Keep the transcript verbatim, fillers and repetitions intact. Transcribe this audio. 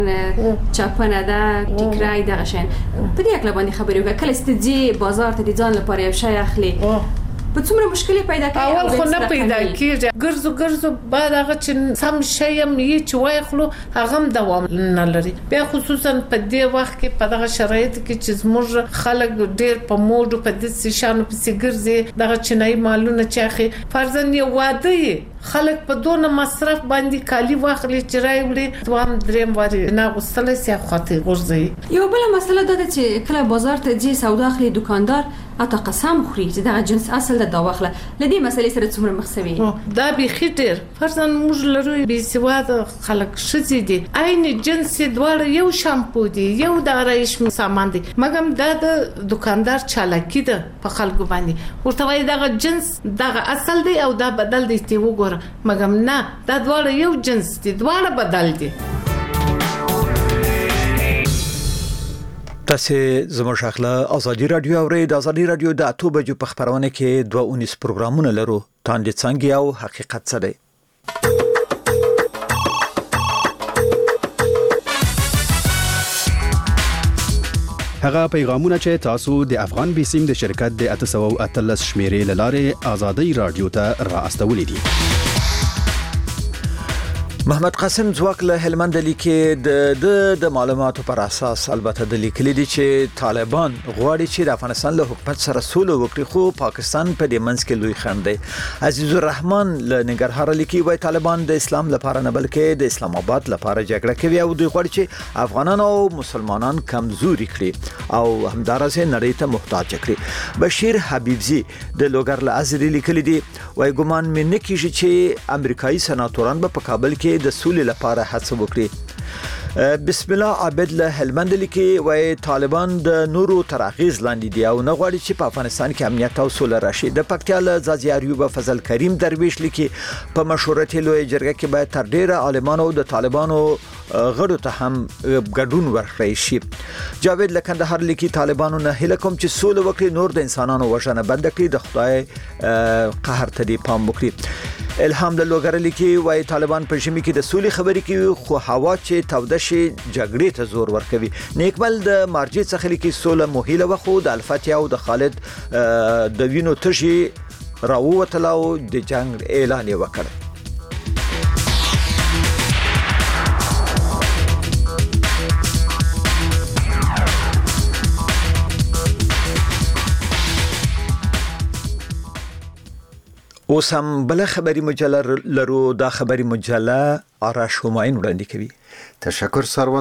چاپنه ده ټیکرای دغه شین په دې اکل باندې خبرې وکړه کله ستدي بازار ته دي ځان لپاره یو شی اخلي په څومره مشکلې پیدا کوي اول خو نه پیدا کیږي ګرځو ګرځو بعد هغه چې سم شی هم یې چې وای خلو هغه هم دوام نه لري بیا خصوصا په دې وخت کې په دغه شرایط کې چې زموږ خلک ډېر په موډ په دې شانو په سیګرځي دغه چنای مالونه چې اخی فرضاً یو واده خلک په دونه مصرف باندې کالی واخلي چې راوړي دوام دریم واري نه غوستل سي خاطر غورځي یو بل مسله ده چې کله بازار ته ځي سودا اخلي دکاندار اته قسم خوري چې دا جنس اصل د دواخله لدی مسلې سره څومره مخسوي دا به خټر فرضاً موږ لرو به سواد خلک شزي دي عین جنس دواړه یو شامپو دي یو د رایشم سامان دي مګم دا د دکاندار چالاکی ده په خلکو باندې ورته وای دا جنس دا اصل دی او دا بدل دي تی وګور مګم نه دا دواړه یو جنس دي دواړه بدل دي تاسو زموږ شاخله ازادي رادیو اورئ د ازادي رادیو د اته بجو په خبرونه کې دوه اونیس پروګرامونه لرو تاندې څنګه او حقیقت څه دی هغه پیغامونه چې تاسو د افغان بیسیم د شرکت د اته سوه او اتلس شمیرې لاره ازادي رادیو ته را استولې دي محمد قاسم ځواک له هلمند لیکي د د معلوماتو پر اساس البته د لیکلي دي چې طالبان غواړي چې د افغانستان له حکومت سره سوله وکړي خو پاکستان په دې منځ کې لوی خنډ دی عزیز الرحمن له ننګرهار لیکي وای طالبان د اسلام لپاره نه بلکې د اسلام آباد لپاره جګړه کوي او دوی غواړي چې افغانان او مسلمانان کمزوري کړي او همدارسه نړۍ ته محتاج کړي بشیر حبیبزی د لوګر له ازری لیکلي دي وای ګمان مې نه کیږي چې امریکایي سناتوران په کابل کې د سولې لپاره هڅه وکړي بسم الله عابد له هلمند لیکي وای طالبان د نورو تراغیز لاندې دي او نه غواړي چې په افغانستان کې امنیت او سوله راشي د پکتیا له زازي ایوب فضل کریم درویش لیکي په مشورتي لوی جرګه کې باید تر ډیره عالمانو د طالبانو غړو ته هم ګډون ورکړي شي جاوید لکندهار لیکي طالبانو نه هله کوم چې سوله وکړي نور د انسانانو وژنه بند کړي د خدای قهر ته دی پام وکړي الهام د لوګر لیکي وای طالبان په شمی کې د سولې خبرې کوي خو هوا چې توده شي جګړې ته زور ورکوي نیکمل د مارجې څخه لیکي سوله مهیله وخو د الفتیا او د خالد د وینو تشي راووتلاو د جنگ اعلان وکړ اوس هم بل خبري مجله لرو دا خبري مجله آرش هماین وړاندې کوي تشکر سروان